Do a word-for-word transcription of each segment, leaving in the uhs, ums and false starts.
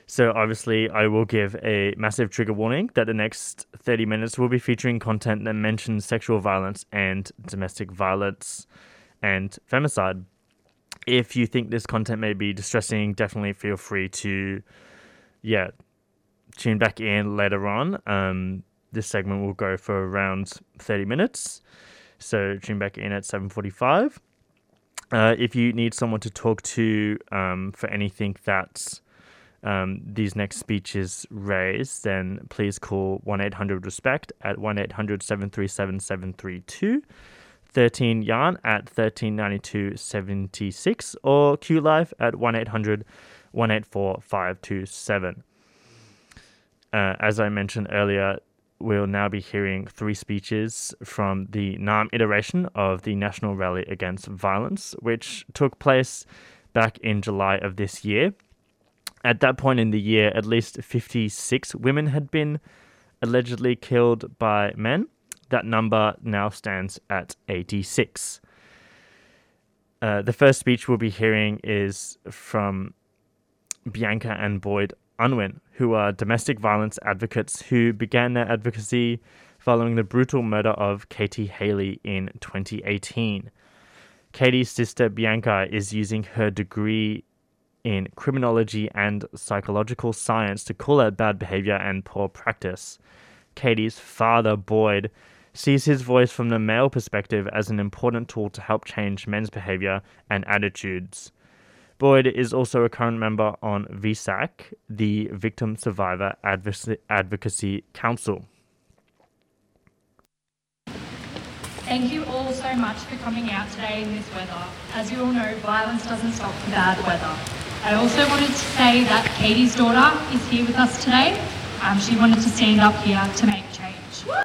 So obviously I will give a massive trigger warning that the next thirty minutes will be featuring content that mentions sexual violence and domestic violence and femicide. If you think this content may be distressing, definitely feel free to, yeah, tune back in later on. Um, this segment will go for around thirty minutes. So tune back in at seven forty-five. Uh, if you need someone to talk to um, for anything that um, these next speeches raise, then please call one eight hundred RESPECT at one eight hundred seven three seven seven three two, thirteen yarn at thirteen ninety-two seventy-six, or Q Live at one eight hundred one eight four five two seven. Uh, as I mentioned earlier, we'll now be hearing three speeches from the Naarm iteration of the National Rally Against Violence, which took place back in July of this year. At that point in the year, at least fifty-six women had been allegedly killed by men. That number now stands at eighty-six. Uh, the first speech we'll be hearing is from Bianca and Boyd Unwin, who are domestic violence advocates who began their advocacy following the brutal murder of Katie Haley in twenty eighteen. Katie's sister Bianca is using her degree in criminology and psychological science to call out bad behavior and poor practice. Katie's father, Boyd, sees his voice from the male perspective as an important tool to help change men's behavior and attitudes. Boyd is also a current member on V S A C, the Victim Survivor Advoc- Advocacy Council. Thank you all so much for coming out today in this weather. As you all know, violence doesn't stop for bad weather. I also wanted to say that Katie's daughter is here with us today. Um, she wanted to stand up here to make change.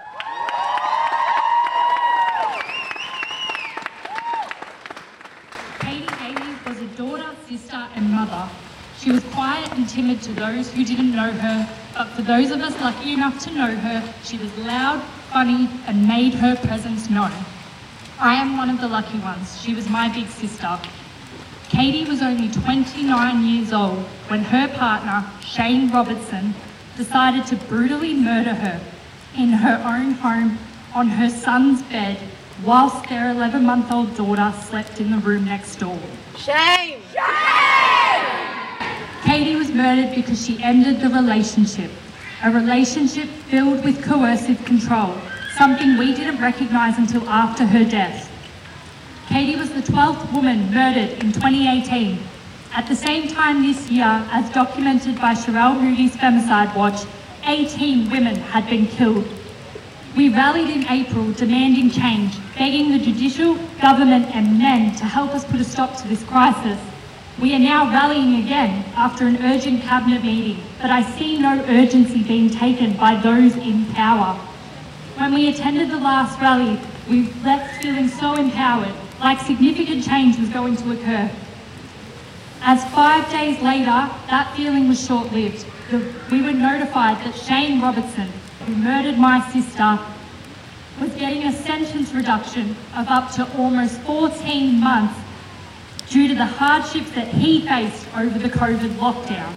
Katie Haley was a daughter, sister and mother. She was quiet and timid to those who didn't know her, but for those of us lucky enough to know her, she was loud, funny and made her presence known. I am one of the lucky ones. She was my big sister. Katie was only twenty-nine years old when her partner, Shane Robertson, decided to brutally murder her in her own home on her son's bed whilst their eleven-month-old daughter slept in the room next door. Shame! Shame! Katie was murdered because she ended the relationship, a relationship filled with coercive control, something we didn't recognise until after her death. Katie was the twelfth woman murdered in twenty eighteen. At the same time this year, as documented by Sherelle Moody's Femicide Watch, eighteen women had been killed. We rallied in April demanding change, begging the judicial, government and men to help us put a stop to this crisis. We are now rallying again after an urgent cabinet meeting, but I see no urgency being taken by those in power. When we attended the last rally, we left feeling so empowered, like significant change was going to occur. As five days later, that feeling was short-lived. We were notified that Shane Robertson, who murdered my sister, was getting a sentence reduction of up to almost fourteen months due to the hardships that he faced over the COVID lockdown.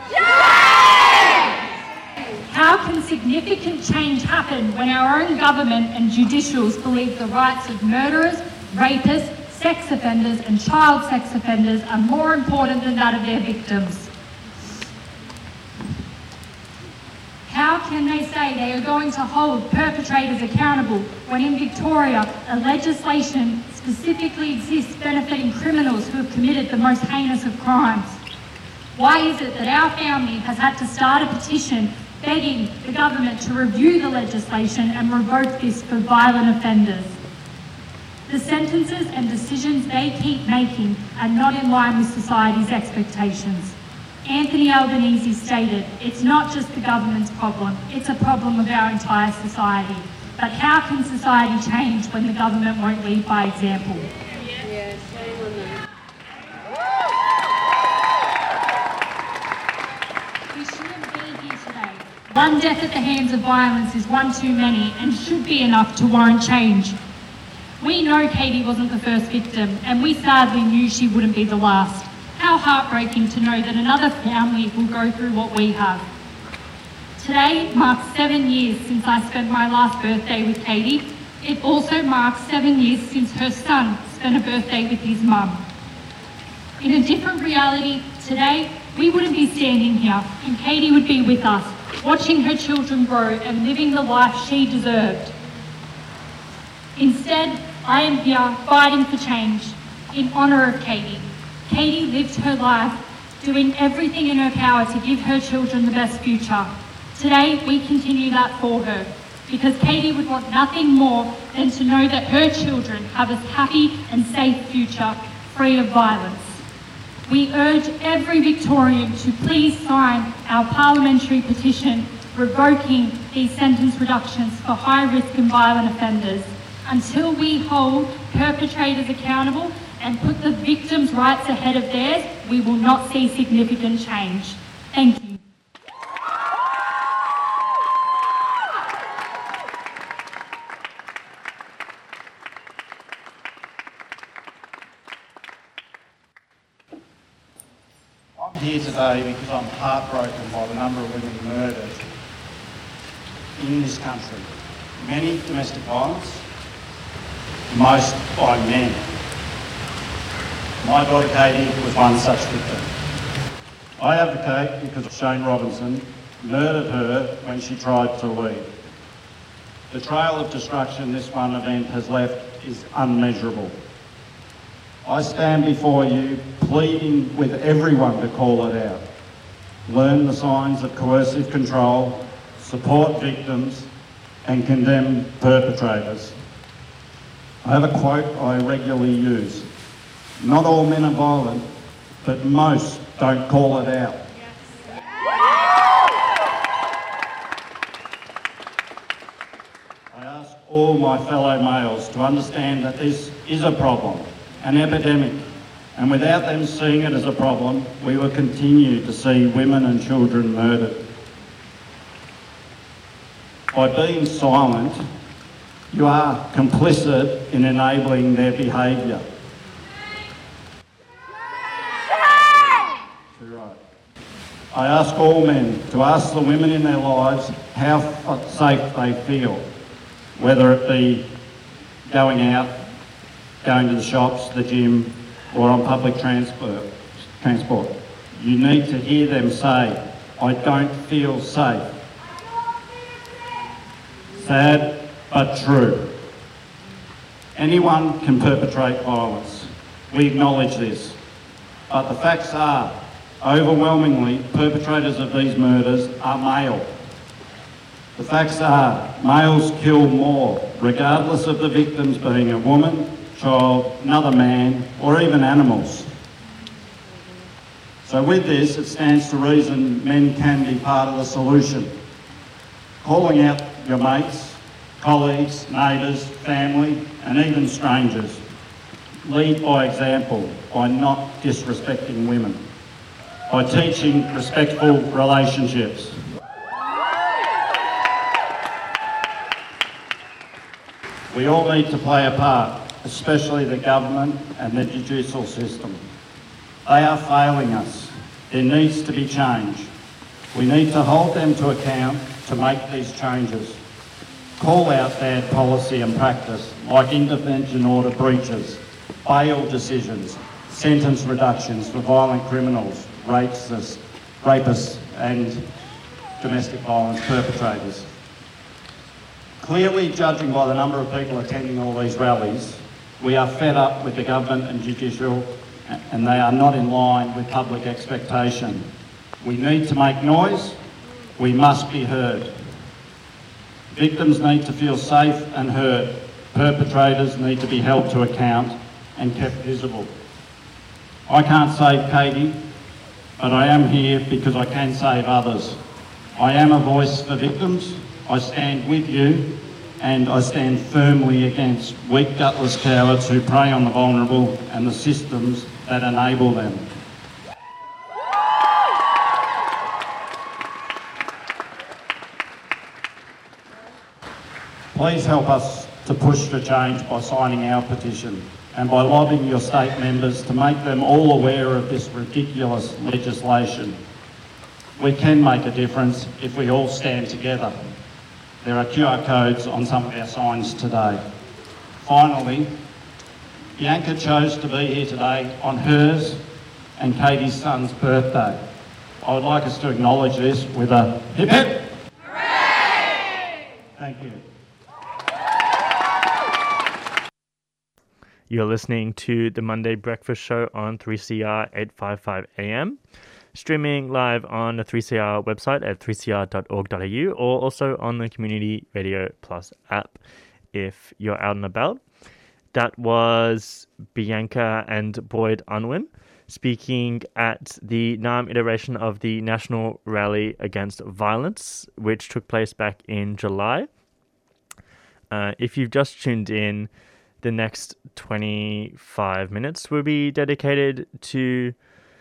How can significant change happen when our own government and judicials believe the rights of murderers, rapists, sex offenders and child sex offenders are more important than that of their victims? How can they say they are going to hold perpetrators accountable when in Victoria a legislation specifically exists benefiting criminals who have committed the most heinous of crimes? Why is it that our family has had to start a petition begging the government to review the legislation and revoke this for violent offenders? The sentences and decisions they keep making are not in line with society's expectations. Anthony Albanese stated, "It's not just the government's problem, it's a problem of our entire society." But how can society change when the government won't lead by example? Yes, shame on them. We shouldn't be here today. One death at the hands of violence is one too many and should be enough to warrant change. We know Katie wasn't the first victim, and we sadly knew she wouldn't be the last. How heartbreaking to know that another family will go through what we have. Today marks seven years since I spent my last birthday with Katie. It also marks seven years since her son spent a birthday with his mum. In a different reality, today we wouldn't be standing here and Katie would be with us, watching her children grow and living the life she deserved. Instead, I am here fighting for change in honour of Katie. Katie lived her life doing everything in her power to give her children the best future. Today, we continue that for her because Katie would want nothing more than to know that her children have a happy and safe future free of violence. We urge every Victorian to please sign our parliamentary petition revoking these sentence reductions for high-risk and violent offenders. Until we hold perpetrators accountable and put the victims' rights ahead of theirs, we will not see significant change. Thank you. I'm here today because I'm heartbroken by the number of women murdered in this country. Many domestic violence, most by men. My daughter Katie was one such victim. I advocate because Shane Robinson murdered her when she tried to leave. The trail of destruction this one event has left is unmeasurable. I stand before you pleading with everyone to call it out. Learn the signs of coercive control, support victims and condemn perpetrators. I have a quote I regularly use. Not all men are violent, but most don't call it out. I ask all my fellow males to understand that this is a problem, an epidemic, and without them seeing it as a problem, we will continue to see women and children murdered. By being silent, you are complicit in enabling their behaviour. Right. I ask all men to ask the women in their lives how safe they feel, whether it be going out, going to the shops, the gym, or on public transport. transport. You need to hear them say, "I don't feel safe." Sad, but true. Anyone can perpetrate violence. We acknowledge this. But the facts are, overwhelmingly, perpetrators of these murders are male. The facts are, males kill more, regardless of the victims being a woman, child, another man, or even animals. So with this, it stands to reason men can be part of the solution. Calling out your mates, colleagues, neighbours, family, and even strangers. Lead by example by not disrespecting women, by teaching respectful relationships. We all need to play a part, especially the government and the judicial system. They are failing us. There needs to be change. We need to hold them to account to make these changes. Call out bad policy and practice like intervention order breaches, bail decisions, sentence reductions for violent criminals, rapists, rapists and domestic violence perpetrators. Clearly, judging by the number of people attending all these rallies, we are fed up with the government and judicial, and they are not in line with public expectation. We need to make noise. We must be heard. Victims need to feel safe and heard. Perpetrators need to be held to account and kept visible. I can't save Katie, but I am here because I can save others. I am a voice for victims. I stand with you, and I stand firmly against weak, gutless cowards who prey on the vulnerable and the systems that enable them. Please help us to push for change by signing our petition and by lobbying your state members to make them all aware of this ridiculous legislation. We can make a difference if we all stand together. There are Q R codes on some of our signs today. Finally, Bianca chose to be here today on hers and Katie's son's birthday. I would like us to acknowledge this with a hip hip. Hooray! Thank you. You're listening to the Monday Breakfast Show on three C R eight fifty-five A M, streaming live on the three C R website at three c r dot org dot a u or also on the Community Radio Plus app if you're out and about. That was Bianca and Boyd Unwin speaking at the Naarm iteration of the National Rally Against Violence, which took place back in July. Uh, if you've just tuned in, the next twenty-five minutes will be dedicated to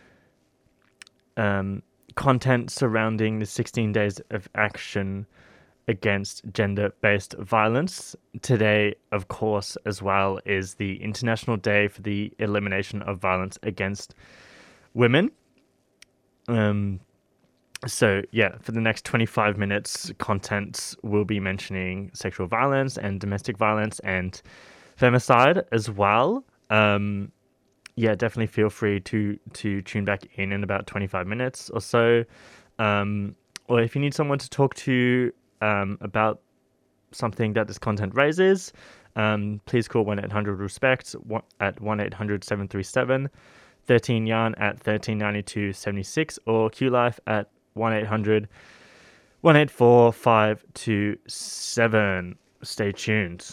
um, content surrounding the sixteen days of action against gender-based violence. Today, of course, as well, is the International Day for the Elimination of Violence Against Women. Um, so, yeah, for the next twenty-five minutes, content will be mentioning sexual violence and domestic violence and femicide as well. Um, yeah, definitely feel free to to tune back in in about twenty-five minutes or so. Um, or if you need someone to talk to um, about something that this content raises, um, please call one eight hundred RESPECT at one eight hundred seven three seven thirteen yarn at thirteen ninety-two seventy-six or Q Life at one eight hundred one eight four five two seven. Stay tuned.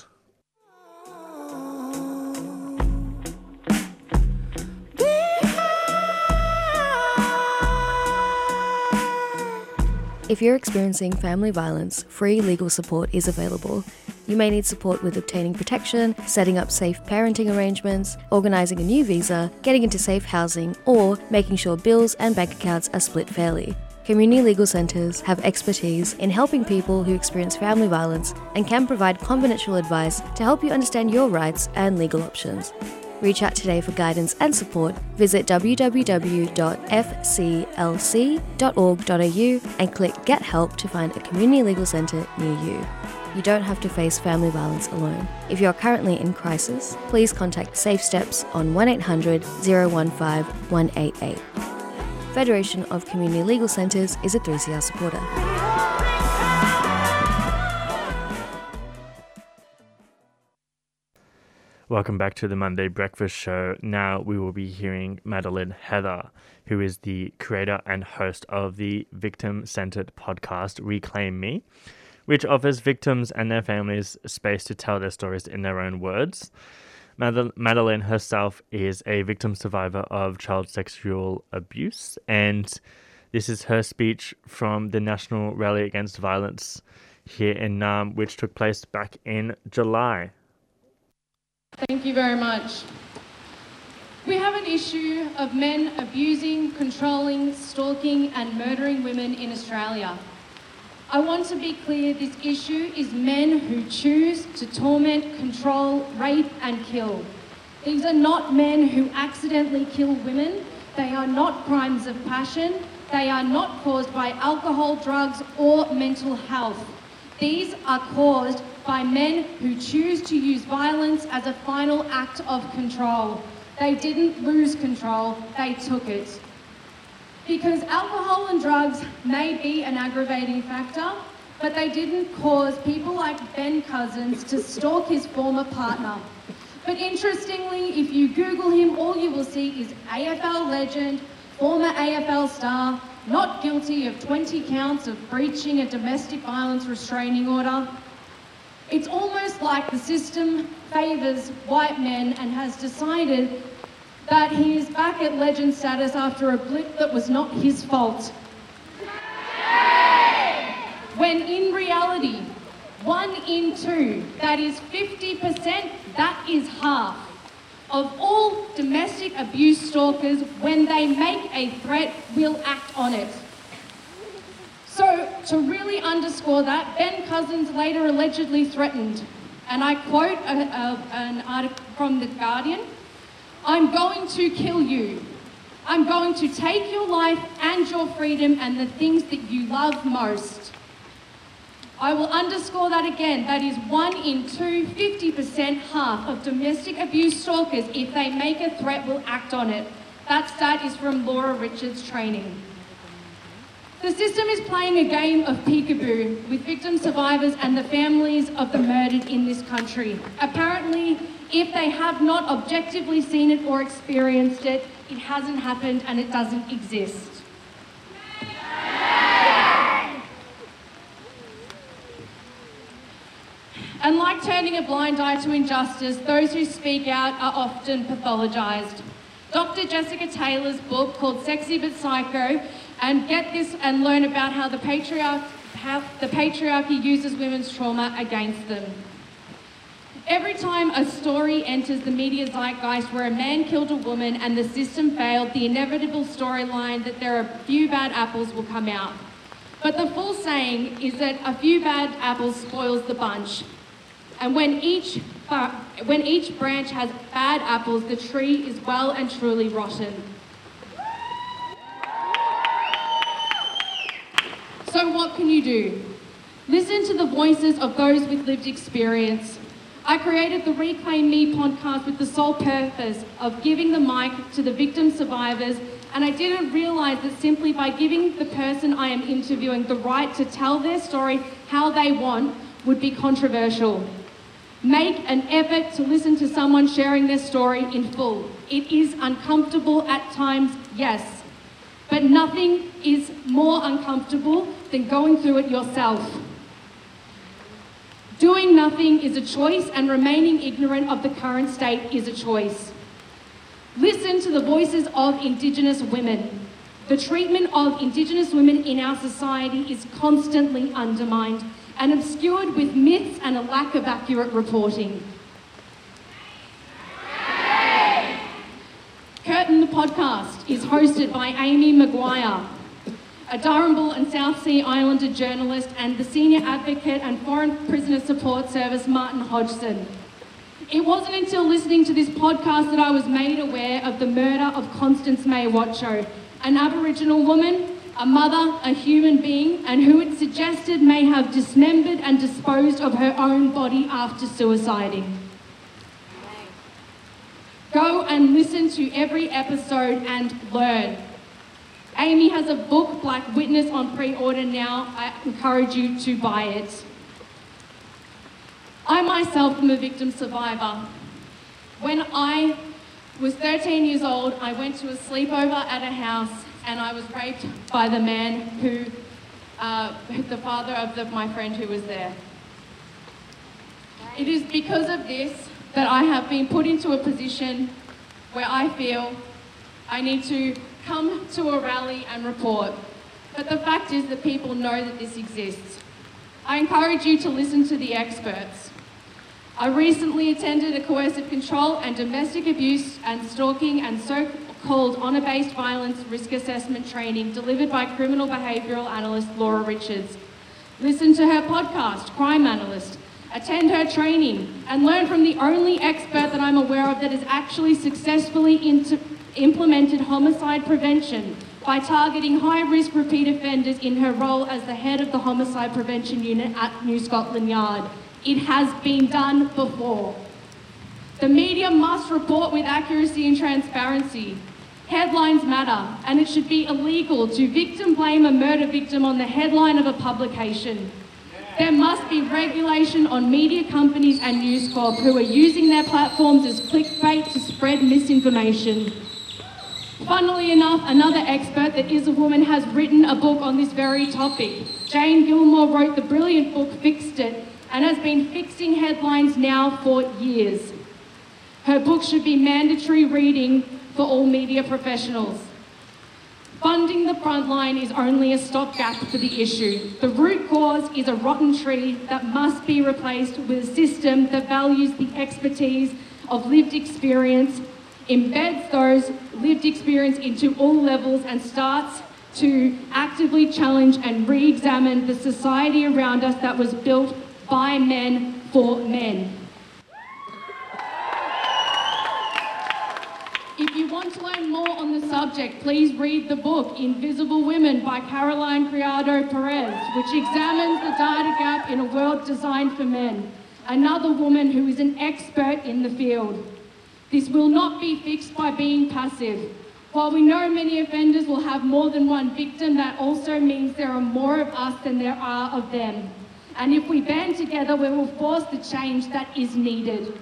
If you're experiencing family violence, free legal support is available. You may need support with obtaining protection, setting up safe parenting arrangements, organising a new visa, getting into safe housing, or making sure bills and bank accounts are split fairly. Community legal centres have expertise in helping people who experience family violence and can provide confidential advice to help you understand your rights and legal options. Reach out today for guidance and support. Visit w w w dot f c l c dot org dot a u and click Get Help to find a community legal centre near you. You don't have to face family violence alone. If you are currently in crisis, please contact Safe Steps on one eight hundred oh one five one eight eight. Federation of Community Legal Centres is a three C R supporter. Welcome back to the Monday Breakfast Show. Now we will be hearing Madeline Heather, who is the creator and host of the victim-centered podcast Reclaim Me, which offers victims and their families space to tell their stories in their own words. Mad- Madeline herself is a victim survivor of child sexual abuse, and this is her speech from the National Rally Against Violence here in Naarm, which took place back in July. Thank you very much. We have an issue of men abusing, controlling, stalking and murdering women in Australia. I want to be clear, this issue is men who choose to torment, control, rape and kill. These are not men who accidentally kill women. They are not crimes of passion. They are not caused by alcohol, drugs or mental health. These are caused by men who choose to use violence as a final act of control. They didn't lose control, they took it. Because alcohol and drugs may be an aggravating factor, but they didn't cause people like Ben Cousins to stalk his former partner. But interestingly, if you Google him, all you will see is A F L legend, former A F L star, not guilty of twenty counts of breaching a domestic violence restraining order. It's almost like the system favours white men and has decided that he is back at legend status after a blip that was not his fault. When in reality, one in two, that is fifty percent, that is half, of all domestic abuse stalkers, when they make a threat, will act on it. So, to really underscore that, Ben Cousins later allegedly threatened, and I quote a, a, an article from The Guardian, I'm going to kill you. I'm going to take your life and your freedom and the things that you love most. I will underscore that again. That is one in two, fifty percent, half of domestic abuse stalkers, if they make a threat, will act on it. That stat is from Laura Richards' training. The system is playing a game of peekaboo with victim survivors and the families of the murdered in this country. Apparently, if they have not objectively seen it or experienced it, it hasn't happened and it doesn't exist. And like turning a blind eye to injustice, those who speak out are often pathologised. Doctor Jessica Taylor's book called Sexy But Psycho, and get this and learn about how the, patriarch, how the patriarchy uses women's trauma against them. Every time a story enters the media zeitgeist where a man killed a woman and the system failed, the inevitable storyline that there are a few bad apples will come out. But the full saying is that a few bad apples spoils the bunch. And when each, when each branch has bad apples, the tree is well and truly rotten. So what can you do? Listen to the voices of those with lived experience. I created the Reclaim Me podcast with the sole purpose of giving the mic to the victim survivors, and I didn't realise that simply by giving the person I am interviewing the right to tell their story how they want would be controversial. Make an effort to listen to someone sharing their story in full. It is uncomfortable at times, yes, but nothing is more uncomfortable than going through it yourself. Doing nothing is a choice, and remaining ignorant of the current state is a choice. Listen to the voices of Indigenous women. The treatment of Indigenous women in our society is constantly undermined and obscured with myths and a lack of accurate reporting. Curtin the podcast is hosted by Amy Maguire, a Darumbal and South Sea Islander journalist, and the senior advocate and Foreign Prisoner Support Service, Martin Hodgson. It wasn't until listening to this podcast that I was made aware of the murder of Constance May Watcho, an Aboriginal woman, a mother, a human being, and who it suggested may have dismembered and disposed of her own body after suiciding. Go and listen to every episode and learn. Amy has a book, Black Witness, on pre-order now. I encourage you to buy it. I myself am a victim survivor. When I was thirteen years old, I went to a sleepover at a house and I was raped by the man who, uh, the father of the, my friend who was there. It is because of this that I have been put into a position where I feel I need to come to a rally and report. But the fact is that people know that this exists. I encourage you to listen to the experts. I recently attended a coercive control and domestic abuse and stalking and so-called honour-based violence risk assessment training delivered by criminal behavioural analyst Laura Richards. Listen to her podcast, Crime Analyst. Attend her training and learn from the only expert that I'm aware of that has actually successfully inter- implemented homicide prevention by targeting high-risk repeat offenders in her role as the head of the Homicide Prevention Unit at New Scotland Yard. It has been done before. The media must report with accuracy and transparency. Headlines matter, and it should be illegal to victim blame a murder victim on the headline of a publication. There must be regulation on media companies and News Corp who are using their platforms as clickbait to spread misinformation. Funnily enough, another expert that is a woman has written a book on this very topic. Jane Gilmore wrote the brilliant book Fixed It and has been fixing headlines now for years. Her book should be mandatory reading for all media professionals. Funding the frontline is only a stopgap for the issue. The root cause is a rotten tree that must be replaced with a system that values the expertise of lived experience, embeds those lived experience into all levels, and starts to actively challenge and re-examine the society around us that was built by men for men. subject, please read the book Invisible Women by Caroline Criado Perez, which examines the data gap in a world designed for men. Another woman who is an expert in the field. This will not be fixed by being passive. While we know many offenders will have more than one victim, that also means there are more of us than there are of them. And if we band together, we will force the change that is needed.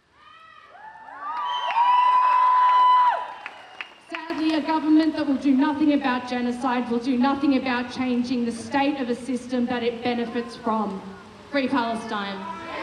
Sadly, a government that will do nothing about genocide will do nothing about changing the state of a system that it benefits from. Free Palestine.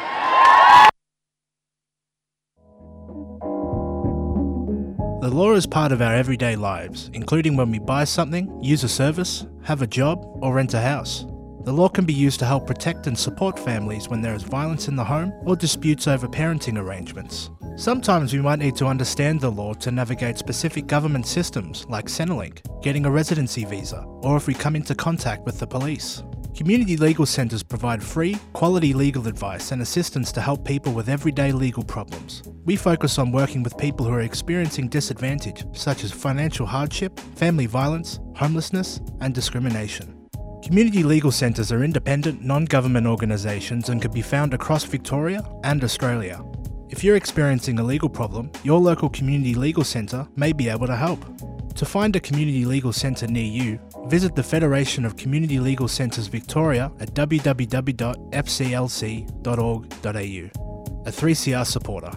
The law is part of our everyday lives, including when we buy something, use a service, have a job, or rent a house. The law can be used to help protect and support families when there is violence in the home or disputes over parenting arrangements. Sometimes we might need to understand the law to navigate specific government systems like Centrelink, getting a residency visa, or if we come into contact with the police. Community legal centres provide free, quality legal advice and assistance to help people with everyday legal problems. We focus on working with people who are experiencing disadvantage, such as financial hardship, family violence, homelessness, and discrimination. Community legal centres are independent, non-government organisations and can be found across Victoria and Australia. If you're experiencing a legal problem, your local community legal centre may be able to help. To find a community legal centre near you, visit the Federation of Community Legal Centres Victoria at w w w dot f c l c dot org dot a u. A three C R supporter.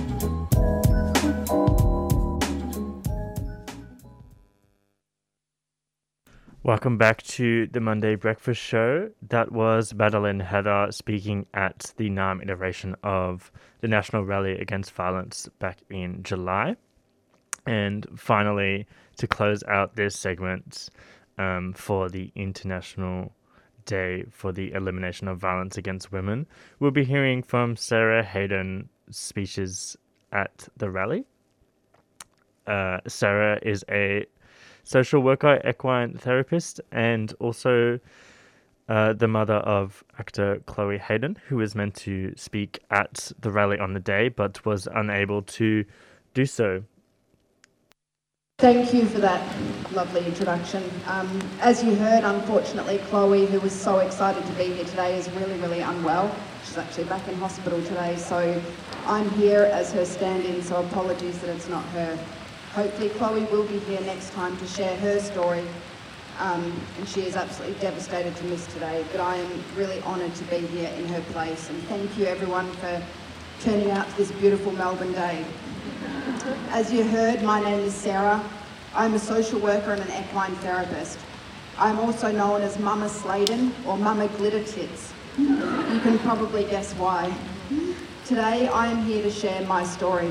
Welcome back to the Monday Breakfast Show. That was Madeline Heather speaking at the NARM iteration of the National Rally Against Violence back in July. And finally, to close out this segment um, for the International Day for the Elimination of Violence Against Women, we'll be hearing from Sarah Hayden speeches at the rally. Uh, Sarah is a social worker, equine therapist, and also uh, the mother of actor Chloe Hayden, who was meant to speak at the rally on the day, but was unable to do so. Thank you for that lovely introduction. Um, as you heard, unfortunately, Chloe, who was so excited to be here today, is really, really unwell. She's actually back in hospital today, so I'm here as her stand-in, so apologies that it's not her. Hopefully Chloe will be here next time to share her story, um, and she is absolutely devastated to miss today, but I am really honoured to be here in her place, and thank you everyone for turning out to this beautiful Melbourne day. As you heard, my name is Sarah. I'm a social worker and an equine therapist. I'm also known as Mama Sladen or Mama Glitter Tits. You can probably guess why. Today I am here to share my story.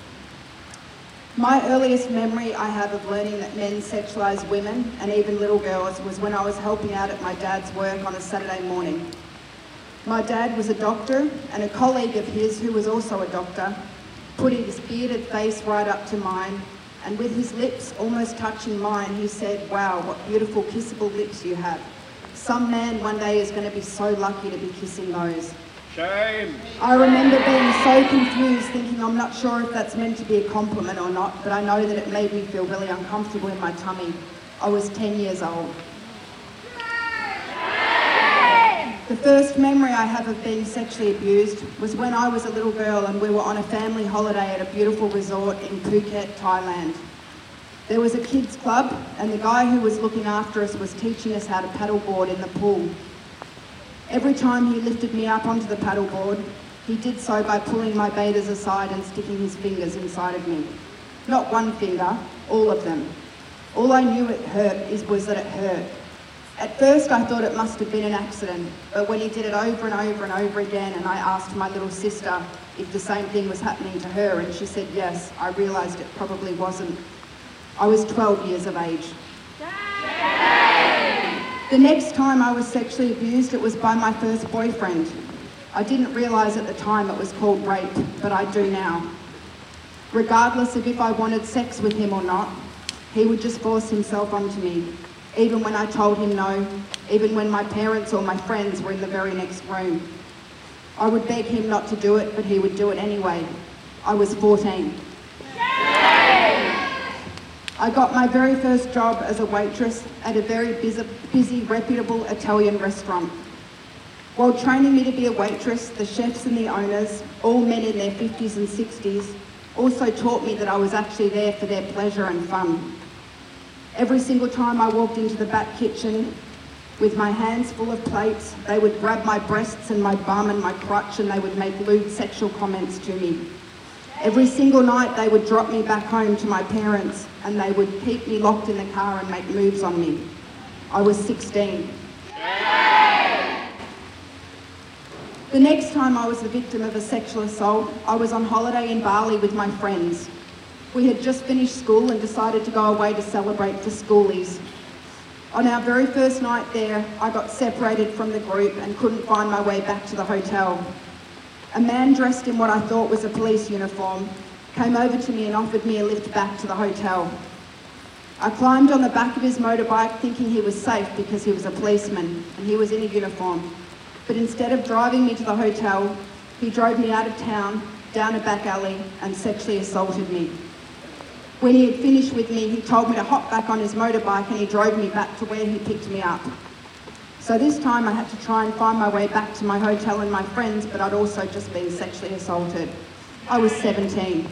My earliest memory I have of learning that men sexualise women and even little girls was when I was helping out at my dad's work on a Saturday morning. My dad was a doctor, and a colleague of his, who was also a doctor, put his bearded face right up to mine, and with his lips almost touching mine, he said, "Wow, what beautiful kissable lips you have. Some man one day is going to be so lucky to be kissing those." Shame. I remember being so confused, thinking I'm not sure if that's meant to be a compliment or not, but I know that it made me feel really uncomfortable in my tummy. I was ten years old. The first memory I have of being sexually abused was when I was a little girl and we were on a family holiday at a beautiful resort in Phuket, Thailand. There was a kids club, and the guy who was looking after us was teaching us how to paddleboard in the pool. Every time he lifted me up onto the paddleboard, he did so by pulling my bathers aside and sticking his fingers inside of me. Not one finger, all of them. All I knew it hurt is was that it hurt. At first I thought it must have been an accident, but when he did it over and over and over again, and I asked my little sister if the same thing was happening to her, and she said yes, I realised it probably wasn't. I was twelve years of age. The next time I was sexually abused, it was by my first boyfriend. I didn't realise at the time it was called rape, but I do now. Regardless of if I wanted sex with him or not, he would just force himself onto me, even when I told him no, even when my parents or my friends were in the very next room. I would beg him not to do it, but he would do it anyway. I was fourteen. I got my very first job as a waitress at a very busy, busy, reputable Italian restaurant. While training me to be a waitress, the chefs and the owners, all men in their fifties and sixties, also taught me that I was actually there for their pleasure and fun. Every single time I walked into the back kitchen with my hands full of plates, they would grab my breasts and my bum and my crotch and they would make lewd sexual comments to me. Every single night they would drop me back home to my parents and they would keep me locked in the car and make moves on me. I was sixteen. The next time I was the victim of a sexual assault, I was on holiday in Bali with my friends. We had just finished school and decided to go away to celebrate for schoolies. On our very first night there, I got separated from the group and couldn't find my way back to the hotel. A man dressed in what I thought was a police uniform came over to me and offered me a lift back to the hotel. I climbed on the back of his motorbike thinking he was safe because he was a policeman and he was in a uniform. But instead of driving me to the hotel, he drove me out of town, down a back alley and sexually assaulted me. When he had finished with me, he told me to hop back on his motorbike and he drove me back to where he picked me up. So this time I had to try and find my way back to my hotel and my friends, but I'd also just been sexually assaulted. I was seventeen.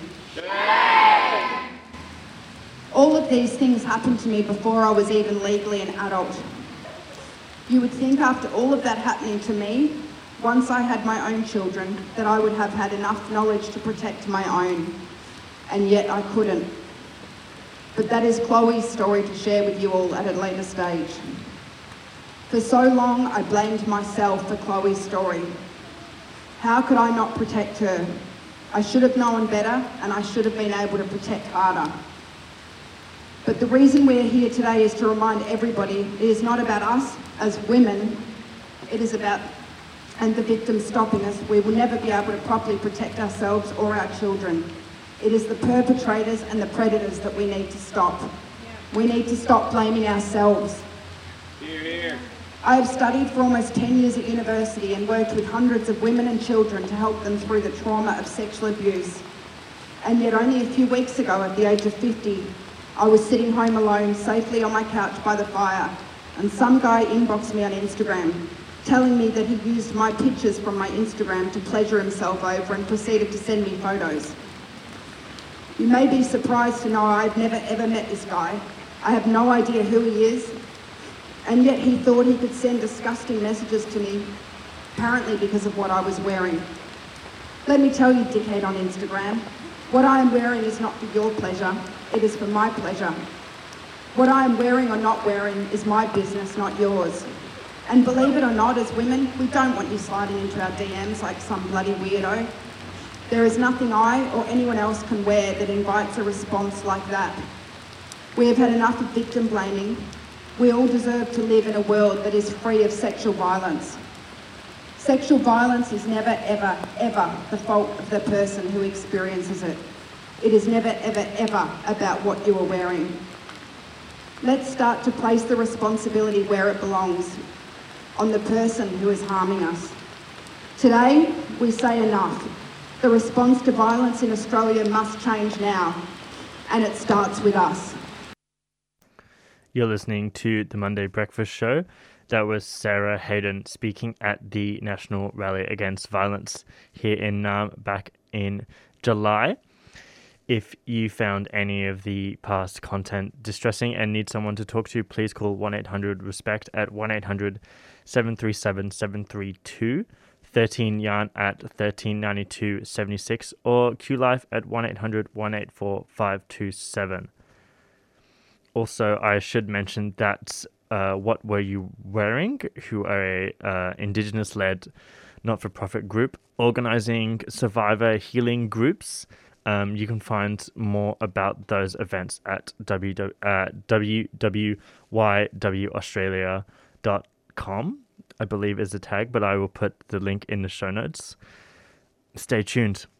All of these things happened to me before I was even legally an adult. You would think after all of that happening to me, once I had my own children, that I would have had enough knowledge to protect my own. And yet I couldn't. But that is Chloe's story to share with you all at a later stage. For so long, I blamed myself for Chloe's story. How could I not protect her? I should have known better, and I should have been able to protect harder. But the reason we're here today is to remind everybody it is not about us as women, it is about, and the victims stopping us. We will never be able to properly protect ourselves or our children. It is the perpetrators and the predators that we need to stop. We need to stop blaming ourselves. Hear, hear. I have studied for almost ten years at university and worked with hundreds of women and children to help them through the trauma of sexual abuse. And yet only a few weeks ago, at the age of fifty, I was sitting home alone, safely on my couch by the fire, and some guy inboxed me on Instagram, telling me that he used my pictures from my Instagram to pleasure himself over and proceeded to send me photos. You may be surprised to know I've never ever met this guy. I have no idea who he is, and yet he thought he could send disgusting messages to me, apparently because of what I was wearing. Let me tell you, dickhead on Instagram, what I am wearing is not for your pleasure, it is for my pleasure. What I am wearing or not wearing is my business, not yours. And believe it or not, as women, we don't want you sliding into our D Ms like some bloody weirdo. There is nothing I or anyone else can wear that invites a response like that. We have had enough of victim blaming. We all deserve to live in a world that is free of sexual violence. Sexual violence is never, ever, ever the fault of the person who experiences it. It is never, ever, ever about what you are wearing. Let's start to place the responsibility where it belongs, on the person who is harming us. Today, we say enough. The response to violence in Australia must change now, and it starts with us. You're listening to the Monday Breakfast Show. That was Sarah Hayden speaking at the National Rally Against Violence here in Naarm back in July. If you found any of the past content distressing and need someone to talk to, please call one eight hundred RESPECT at one eight hundred seven three seven seven three two, thirteen yarn at thirteen ninety-two seventy-six, or Q Life at one eight hundred one eight four five two seven. Also, I should mention that uh, What Were You Wearing, who are a uh, Indigenous-led not-for-profit group organising survivor healing groups. Um, you can find more about those events at w w y w australia dot com, I believe is the tag, but I will put the link in the show notes. Stay tuned.